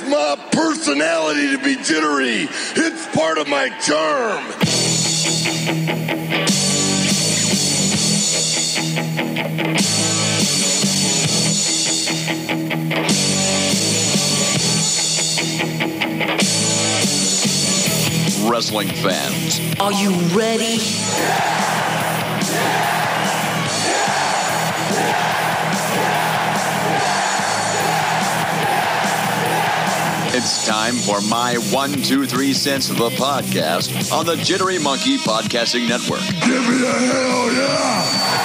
It's my personality to be jittery. It's part of my charm. Wrestling fans, are you ready? It's time for my 1, 2, 3 cents of the podcast on the Jittery Monkey Podcasting Network. Give me a hell yeah!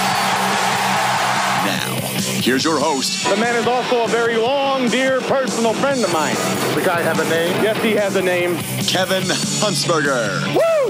Now, here's your host. The man is also a very long, dear, personal friend of mine. The guy have a name? Yes, he has a name. Kevin Huntsberger. Woo!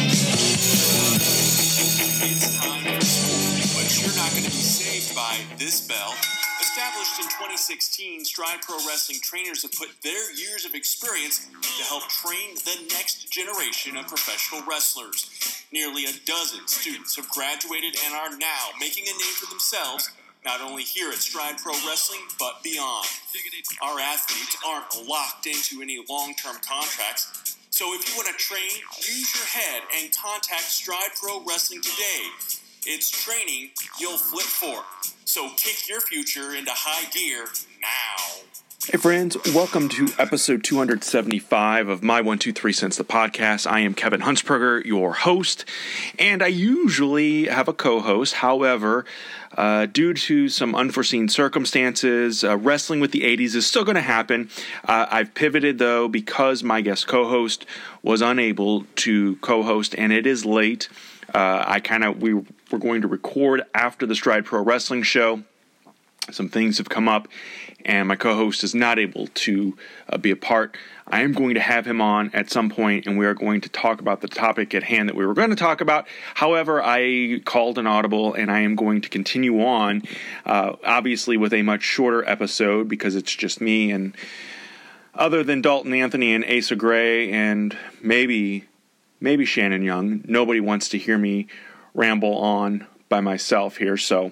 It's time for school, but you're not going to be saved by this bell. Established in 2016, Stride Pro Wrestling trainers have put their years of experience to help train the next generation of professional wrestlers. Nearly a dozen students have graduated and are now making a name for themselves, not only here at Stride Pro Wrestling, but beyond. Our athletes aren't locked into any long-term contracts, so if you want to train, use your head and contact Stride Pro Wrestling today. It's training you'll flip for. So kick your future into high gear now. Hey friends, welcome to episode 275 of My 1, 2, 3 Cents, the podcast. I am Kevin Huntsberger, your host, and I usually have a co-host. However, due to some unforeseen circumstances, wrestling with the 80s is still going to happen. I've pivoted, though, because my guest co-host was unable to co-host, and it is late. We were going to record after the Stride Pro Wrestling show. Some things have come up, and my co-host is not able to be a part. I am going to have him on at some point, and we are going to talk about the topic at hand that we were going to talk about. However, I called an audible, and I am going to continue on, obviously with a much shorter episode because it's just me, and other than Dalton Anthony and Asa Gray and maybe Shannon Young, nobody wants to hear me ramble on by myself here, so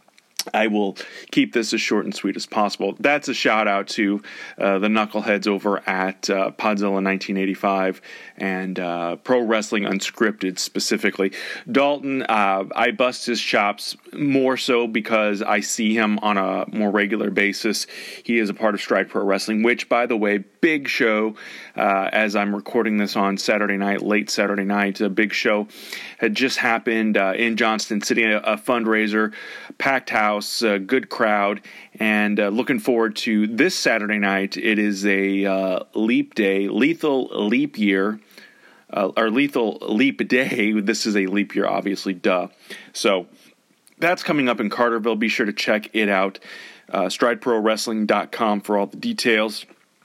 I will keep this as short and sweet as possible. That's a shout out to the knuckleheads over at Podzilla 1985 and Pro Wrestling Unscripted specifically. Dalton, I bust his chops more so because I see him on a more regular basis. He is a part of Stride Pro Wrestling, which, by the way, big show as I'm recording this on Saturday night, late Saturday night. A big show had just happened in Johnston City, a fundraiser, packed house. Good crowd, and looking forward to this Saturday night. It is a leap day, lethal leap year, or lethal leap day. This is a leap year, obviously, duh. So that's coming up in Carterville. Be sure to check it out. StrideProWrestling.com for all the details,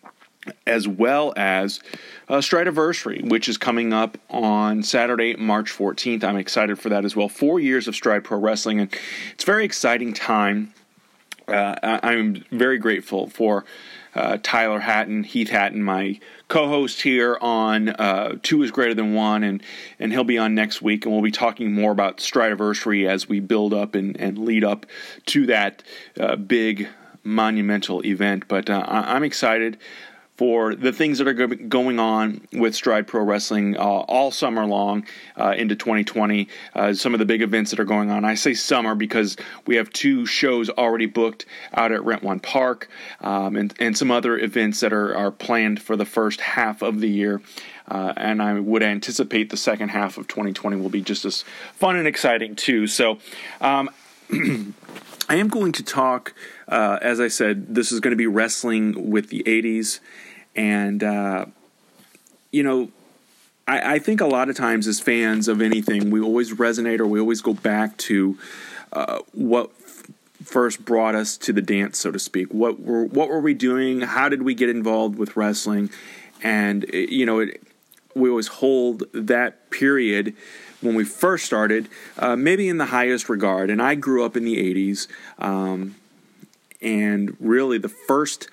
as well as Strideanniversary, which is coming up on Saturday, March 14th. I'm excited for that as well. 4 years of Stride Pro Wrestling, and it's a very exciting time. I'm very grateful for Tyler Hatton, Heath Hatton, my co-host here on 2 is Greater Than 1, and he'll be on next week, and we'll be talking more about Strideanniversary as we build up and lead up to that big monumental event. But I'm excited for the things that are going on with Stride Pro Wrestling all summer long into 2020. Some of the big events that are going on. I say summer because we have 2 shows already booked out at Rent One Park, and some other events that are planned for the first half of the year. And I would anticipate the second half of 2020 will be just as fun and exciting too. So I am going to talk, as I said, this is going to be wrestling with the 80s. And, I think a lot of times as fans of anything, we always resonate or we always go back to what first brought us to the dance, so to speak. What were we doing? How did we get involved with wrestling? And, we always hold that period when we first started, maybe in the highest regard. And I grew up in the 80s, and really the first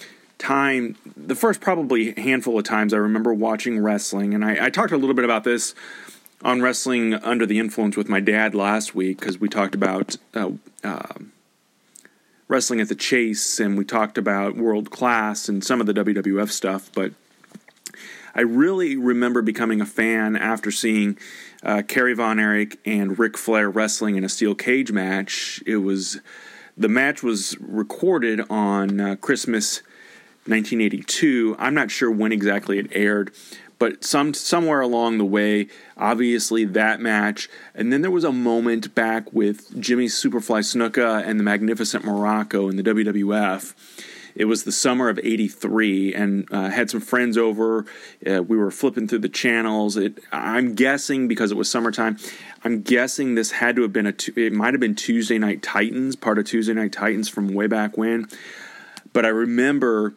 probably handful of times I remember watching wrestling, and I talked a little bit about this on Wrestling Under the Influence with my dad last week, because we talked about Wrestling at the Chase, and we talked about World Class and some of the WWF stuff, but I really remember becoming a fan after seeing Kerry Von Erich and Ric Flair wrestling in a steel cage match. The match was recorded on Christmas 1982. I'm not sure when exactly it aired, but somewhere along the way, obviously that match. And then there was a moment back with Jimmy Superfly Snuka and the Magnificent Morocco in the WWF. It was the summer of '83, and had some friends over. We were flipping through the channels. I'm guessing, because it was summertime, I'm guessing this had to have been it might have been Tuesday Night Titans, part of Tuesday Night Titans from way back when. But I remember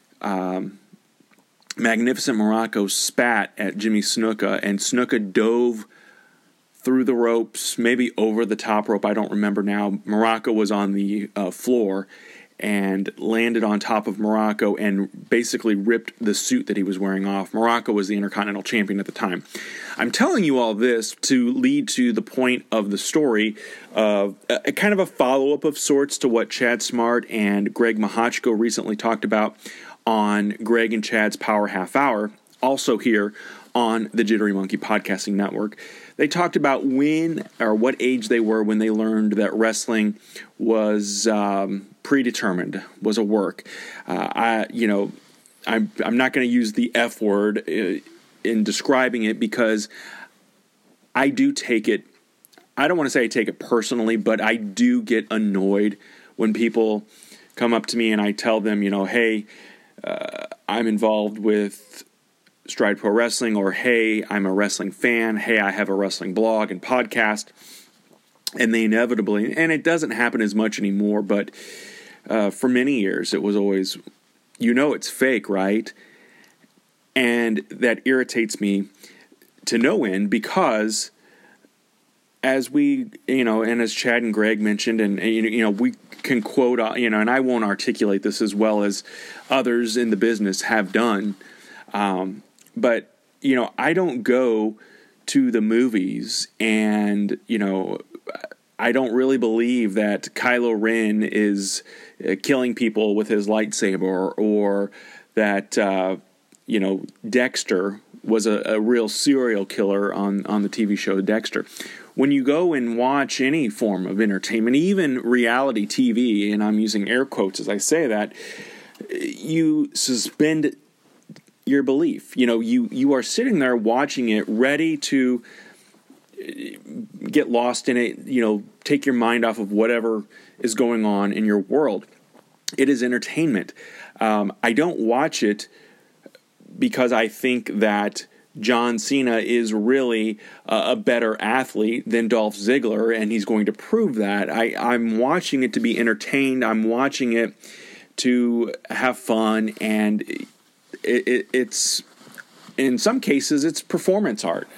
Magnificent Morocco spat at Jimmy Snuka, and Snuka dove through the ropes, maybe over the top rope, I don't remember now. Morocco was on the floor and landed on top of Morocco and basically ripped the suit that he was wearing off. Morocco was the Intercontinental Champion at the time. I'm telling you all this to lead to the point of the story of a kind of a follow-up of sorts to what Chad Smart and Greg Mahochko recently talked about on Greg and Chad's Power Half Hour, also here on the Jittery Monkey Podcasting Network. They talked about when or what age they were when they learned that wrestling was predetermined, was a work. I'm not going to use the F word in describing it, because I do take it, I don't want to say I take it personally, but I do get annoyed when people come up to me and I tell them, hey, I'm involved with Stride Pro Wrestling, or hey, I'm a wrestling fan, hey, I have a wrestling blog and podcast, and they inevitably, and it doesn't happen as much anymore, but for many years it was always, it's fake, right? And that irritates me to no end, because as we, and as Chad and Greg mentioned, and we can quote, and I won't articulate this as well as others in the business have done, but, I don't go to the movies and, I don't really believe that Kylo Ren is killing people with his lightsaber, or that, Dexter was a real serial killer on the TV show Dexter. When you go and watch any form of entertainment, even reality TV, and I'm using air quotes as I say that, you suspend your belief. You are sitting there watching it, ready to get lost in it, take your mind off of whatever is going on in your world. It is entertainment. I don't watch it because I think that John Cena is really a better athlete than Dolph Ziggler, and he's going to prove that. I'm watching it to be entertained. I'm watching it to have fun, and it's in some cases it's performance art.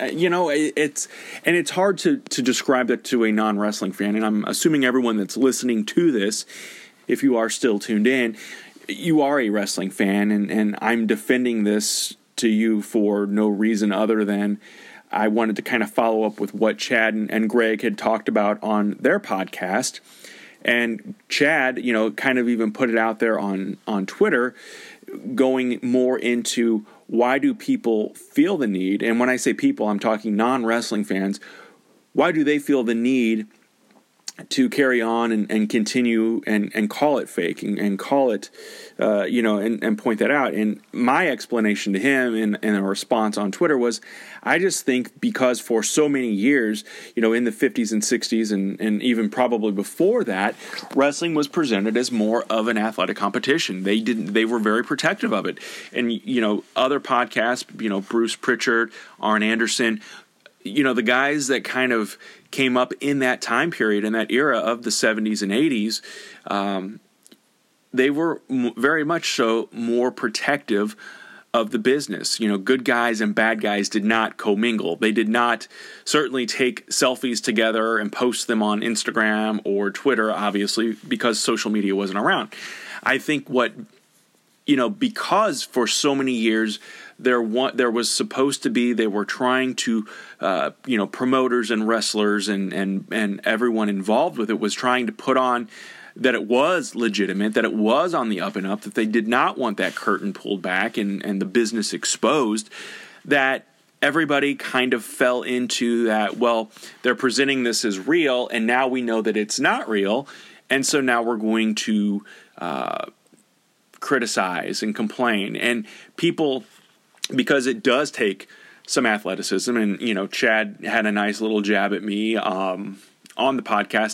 It's hard to describe that to a non-wrestling fan, and I'm assuming everyone that's listening to this, if you are still tuned in, you are a wrestling fan, and I'm defending this to you for no reason other than I wanted to kind of follow up with what Chad and Greg had talked about on their podcast. And Chad, kind of even put it out there on Twitter, going more into why do people feel the need, and when I say people, I'm talking non-wrestling fans, why do they feel the need to carry on and continue and call it fake and call it, and point that out. And my explanation to him in a response on Twitter was, I just think because for so many years, in the 50s and 60s and even probably before that, wrestling was presented as more of an athletic competition. They were very protective of it. And, other podcasts, Bruce Pritchard, Arn Anderson, the guys that kind of came up in that time period, in that era of the 70s and 80s, they were very much so more protective of the business. Good guys and bad guys did not commingle. They did not certainly take selfies together and post them on Instagram or Twitter, obviously, because social media wasn't around. I think because for so many years there was supposed to be, they were trying to, promoters and wrestlers and everyone involved with it was trying to put on that it was legitimate, that it was on the up and up, that they did not want that curtain pulled back and the business exposed, that everybody kind of fell into that, well, they're presenting this as real, and now we know that it's not real, and so now we're going to criticize and complain. And people, because it does take some athleticism, and, you know, Chad had a nice little jab at me on the podcast.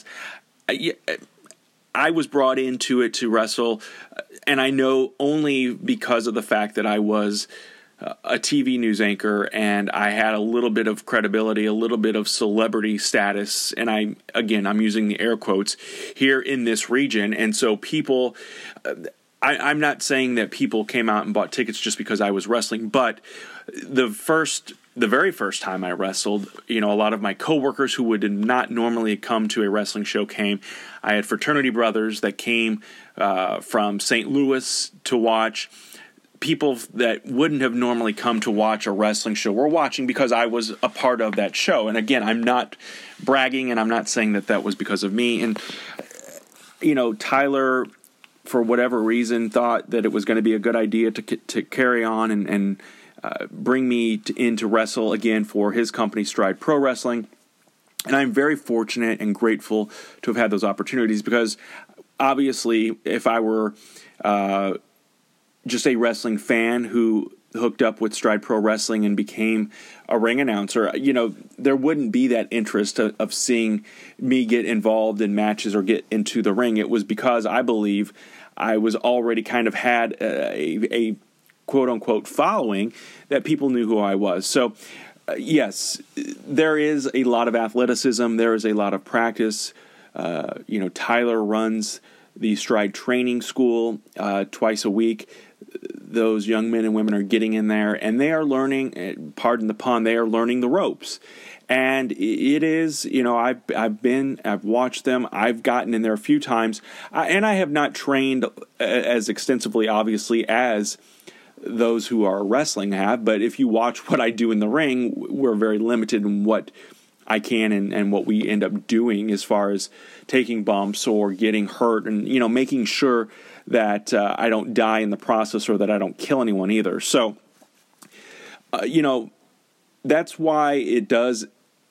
I was brought into it to wrestle, and I know only because of the fact that I was a TV news anchor and I had a little bit of credibility, a little bit of celebrity status, and I'm using the air quotes here in this region, and so people, I'm not saying that people came out and bought tickets just because I was wrestling, but the very first time I wrestled, you know, a lot of my coworkers who would not normally come to a wrestling show came. I had fraternity brothers that came from St. Louis to watch. People that wouldn't have normally come to watch a wrestling show were watching because I was a part of that show. And again, I'm not bragging, and I'm not saying that that was because of me. And, you know, Tyler, for whatever reason, thought that it was going to be a good idea to carry on and bring me in to wrestle again for his company, Stride Pro Wrestling. And I'm very fortunate and grateful to have had those opportunities, because obviously if I were just a wrestling fan who hooked up with Stride Pro Wrestling and became a ring announcer, you know, there wouldn't be that interest of seeing me get involved in matches or get into the ring. It was because I believe I was already kind of had a quote-unquote following, that people knew who I was. So, yes, there is a lot of athleticism. There is a lot of practice. You know, Tyler runs the Stride Training School twice a week. Those young men and women are getting in there, and they are learning, pardon the pun, they are learning the ropes. And it is, you know, I've watched them. I've gotten in there a few times, and I have not trained as extensively, obviously, as those who are wrestling have. But if you watch what I do in the ring, we're very limited in what I can and what we end up doing as far as taking bumps or getting hurt, and, you know, making sure that I don't die in the process, or that I don't kill anyone either. So, you know, that's why it does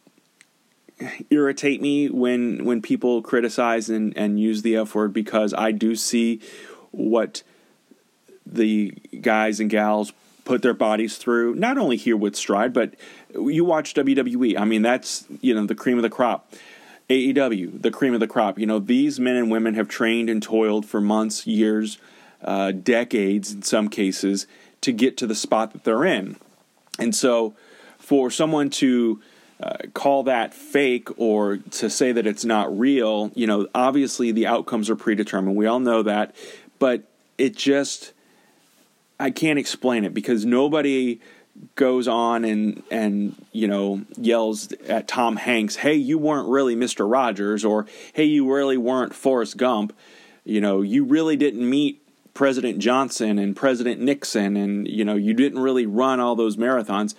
irritate me when people criticize and use the F word, because I do see what the guys and gals put their bodies through, not only here with Stride, but you watch WWE. I mean, that's, you know, the cream of the crop. AEW, the cream of the crop. You know, these men and women have trained and toiled for months, years, decades in some cases, to get to the spot that they're in. And so for someone to call that fake, or to say that it's not real, you know, obviously the outcomes are predetermined. We all know that. But it just, I can't explain it, because nobody goes on and you know, yells at Tom Hanks, hey, you weren't really Mr. Rogers, or hey, you really weren't Forrest Gump. You know, you really didn't meet President Johnson and President Nixon, and, you know, you didn't really run all those marathons.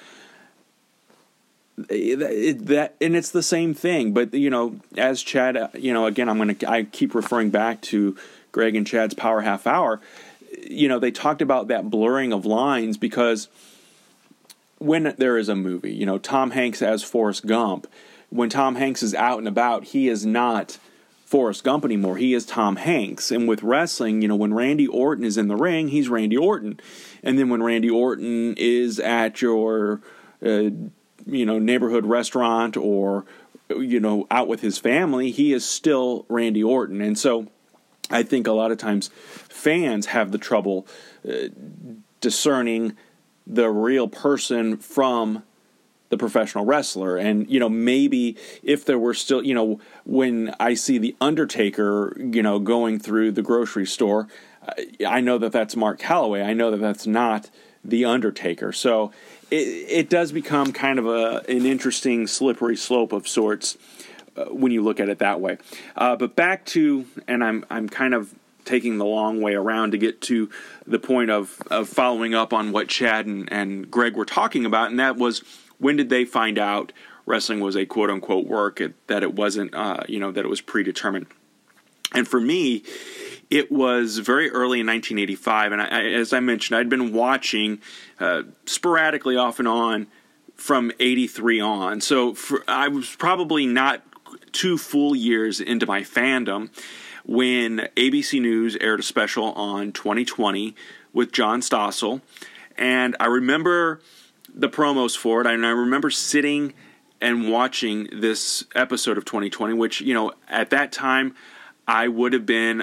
And it's the same thing. But, you know, as Chad, you know, again, I keep referring back to Greg and Chad's Power Half Hour. You know, they talked about that blurring of lines, because when there is a movie, you know, Tom Hanks as Forrest Gump, when Tom Hanks is out and about, he is not Forrest Gump anymore. He is Tom Hanks. And with wrestling, you know, when Randy Orton is in the ring, he's Randy Orton. And then when Randy Orton is at your, you know, neighborhood restaurant, or, you know, out with his family, he is still Randy Orton. And so I think a lot of times fans have the trouble discerning the real person from the professional wrestler. And, you know, maybe if there were still, you know, when I see The Undertaker, you know, going through the grocery store, I know that that's Mark Calloway. I know that that's not The Undertaker. So it does become kind of an interesting slippery slope of sorts when you look at it that way. But back to, and I'm kind of taking the long way around to get to the point of following up on what Chad and Greg were talking about, and that was, when did they find out wrestling was a quote-unquote work, that it wasn't, you know, that it was predetermined? And for me, it was very early in 1985, and as I mentioned, I'd been watching sporadically off and on from 83 on. So I was probably not 2 full years into my fandom when ABC News aired a special on 2020 with John Stossel. And I remember the promos for it, and I remember sitting and watching this episode of 2020, which, at that time, I would have been,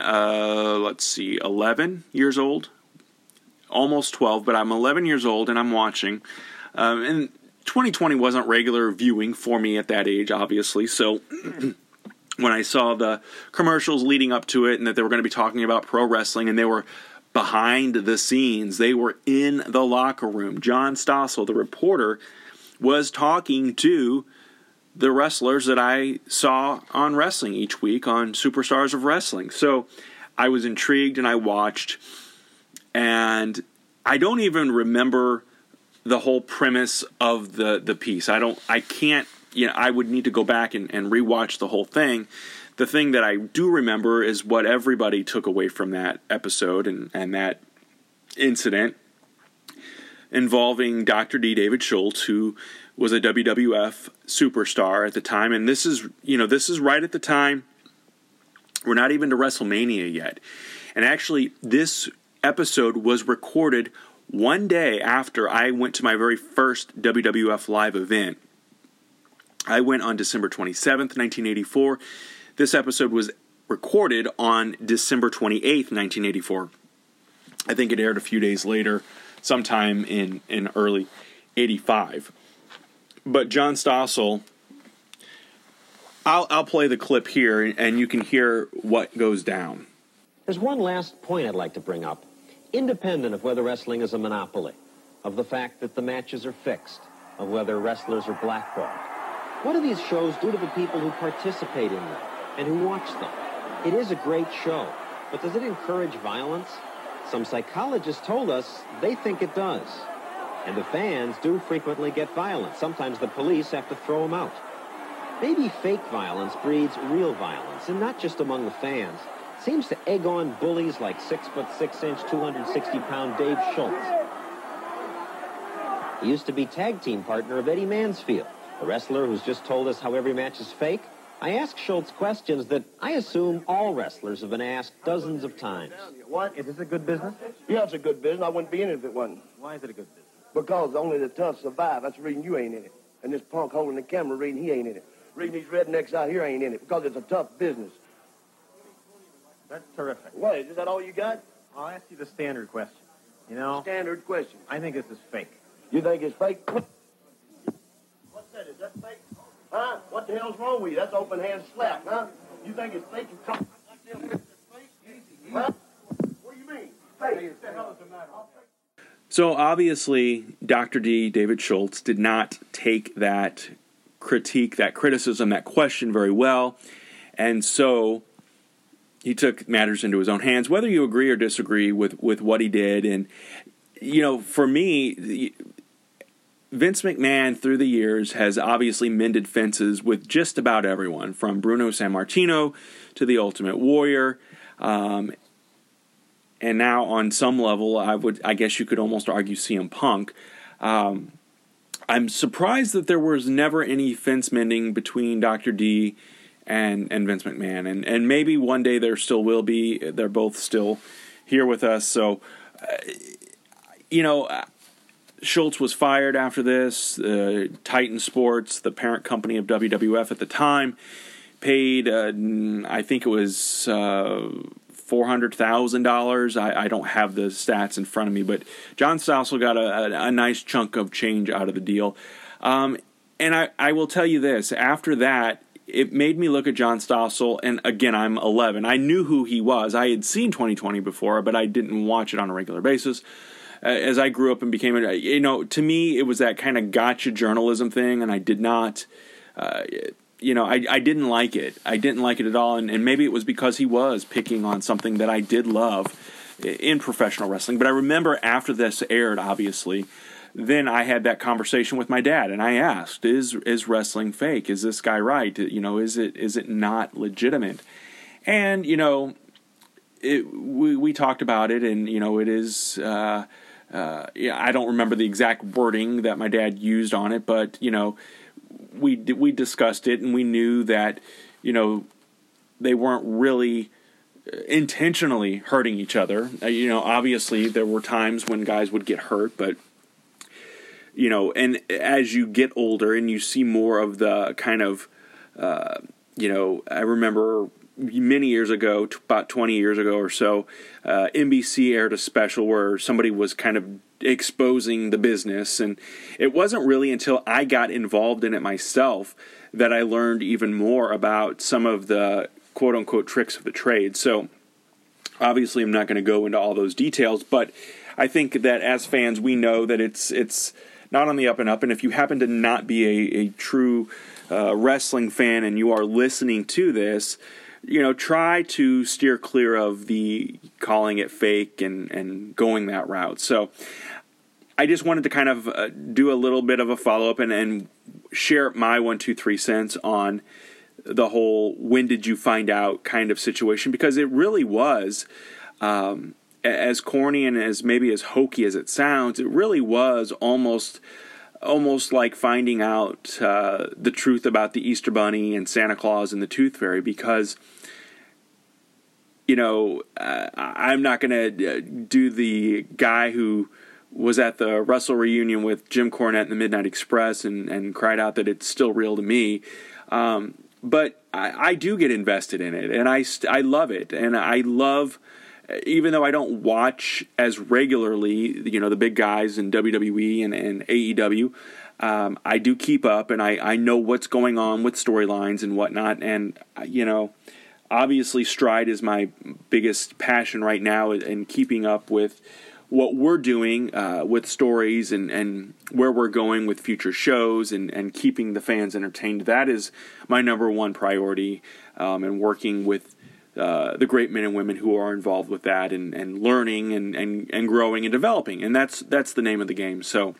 11 years old, almost 12, but I'm 11 years old, and I'm watching. And 2020 wasn't regular viewing for me at that age, obviously, so when I saw the commercials leading up to it and that they were going to be talking about pro wrestling, and they were behind the scenes, they were in the locker room. John Stossel, the reporter, was talking to the wrestlers that I saw on wrestling each week on Superstars of Wrestling. So I was intrigued and I watched, and I don't even remember the whole premise of the piece. I would need to go back and rewatch the whole thing. The thing that I do remember is what everybody took away from that episode and that incident involving Dr. D. David Schultz, who was a WWF superstar at the time. And this is right at the time. We're not even to WrestleMania yet. And actually, this episode was recorded one day after I went to my very first WWF live event. I went on December 27th, 1984. This episode was recorded on December 28th, 1984. I think it aired a few days later, sometime in early 85. But John Stossel, I'll play the clip here, and you can hear what goes down. There's one last point I'd like to bring up. Independent of whether wrestling is a monopoly, of the fact that the matches are fixed, of whether wrestlers are blackballed. What do these shows do to the people who participate in them and who watch them? It is a great show, but does it encourage violence? Some psychologists told us they think it does. And the fans do frequently get violent. Sometimes the police have to throw them out. Maybe fake violence breeds real violence, and not just among the fans. It seems to egg on bullies like 6'6", 260-pound Dave Schultz. He used to be tag team partner of Eddie Mansfield, a wrestler who's just told us how every match is fake. I asked Schultz questions that I assume all wrestlers have been asked dozens of times. What? Is this a good business? Yeah, it's a good business. I wouldn't be in it if it wasn't. Why is it a good business? Because only the tough survive. That's the reason you ain't in it. And this punk holding the camera reading he ain't in it. Reading these rednecks out here ain't in it because it's a tough business. That's terrific. What, is that all you got? I'll ask you the standard question. Standard question. I think this is fake. You think it's fake? What's that? Is that fake? Huh? What the hell's wrong with you? That's open hand slap, huh? You think it's fake? You come Huh? What do you mean? Fake. So obviously, Dr. D. David Schultz did not take that critique, that criticism, that question very well. And so he took matters into his own hands, whether you agree or disagree with what he did. And, for me, Vince McMahon through the years has obviously mended fences with just about everyone, from Bruno Sammartino to the Ultimate Warrior. And now on some level, I guess you could almost argue CM Punk. I'm surprised that there was never any fence mending between Dr. D and Vince McMahon. And maybe one day there still will be. They're both still here with us. So, Schultz was fired after this. Titan Sports, the parent company of WWF at the time, paid, I think it was $400,000. I don't have the stats in front of me, but John Stossel got a nice chunk of change out of the deal. And I will tell you this, after that, it made me look at John Stossel, and again, I'm 11. I knew who he was. I had seen 2020 before, but I didn't watch it on a regular basis. As I grew up and became, to me, it was that kind of gotcha journalism thing, and I did not, I didn't like it. I didn't like it at all, and maybe it was because he was picking on something that I did love in professional wrestling. But I remember after this aired, obviously, then I had that conversation with my dad, and I asked, is wrestling fake? Is this guy right? Is it not legitimate? And, we talked about it, and, it is, I don't remember the exact wording that my dad used on it, but, we discussed it, and we knew that, they weren't really intentionally hurting each other. Obviously there were times when guys would get hurt, but, and as you get older and you see more of the kind of, I remember many years ago, about 20 years ago or so, NBC aired a special where somebody was kind of exposing the business, and it wasn't really until I got involved in it myself that I learned even more about some of the quote-unquote tricks of the trade. So obviously I'm not going to go into all those details, but I think that as fans we know that it's not on the up and up, and if you happen to not be a true wrestling fan and you are listening to this, try to steer clear of the calling it fake and going that route. So I just wanted to kind of do a little bit of a follow-up and share my 1, 2, 3 cents on the whole when did you find out kind of situation, because it really was, as corny and as maybe as hokey as it sounds, it really was almost like finding out the truth about the Easter Bunny and Santa Claus and the Tooth Fairy, because I'm not going to do the guy who was at the Wrestle reunion with Jim Cornette and the Midnight Express and cried out that it's still real to me. But I do get invested in it, and I love it, and I love, even though I don't watch as regularly, the big guys in WWE and AEW, I do keep up, and I know what's going on with storylines and whatnot, and, obviously Stride is my biggest passion right now in keeping up with what we're doing with stories and where we're going with future shows and keeping the fans entertained. That is my number one priority, and working with the great men and women who are involved with that and learning and growing and developing. And that's the name of the game. So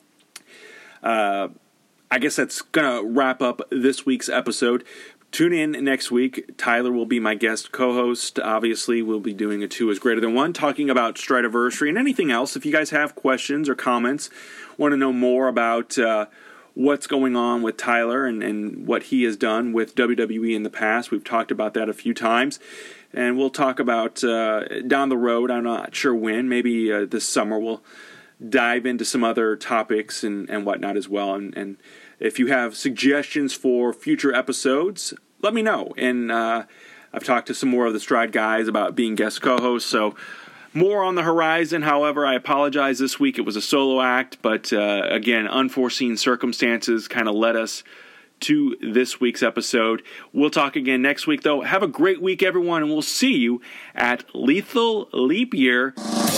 I guess that's going to wrap up this week's episode. Tune in next week. Tyler will be my guest co-host. Obviously, we'll be doing a 2 is greater than 1, talking about Stridiversary and anything else. If you guys have questions or comments, want to know more about what's going on with Tyler and what he has done with WWE in the past, we've talked about that a few times. And we'll talk about down the road, I'm not sure when, maybe this summer, we'll dive into some other topics and whatnot as well. And if you have suggestions for future episodes, let me know. And I've talked to some more of the Stride guys about being guest co-hosts, so more on the horizon. However, I apologize this week. It was a solo act, but again, unforeseen circumstances kind of led us to this week's episode. We'll talk again next week, though. Have a great week, everyone, and we'll see you at Lethal Leap Year.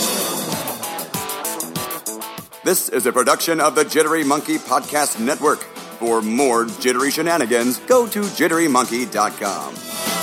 This is a production of the Jittery Monkey Podcast Network. For more jittery shenanigans, go to jitterymonkey.com.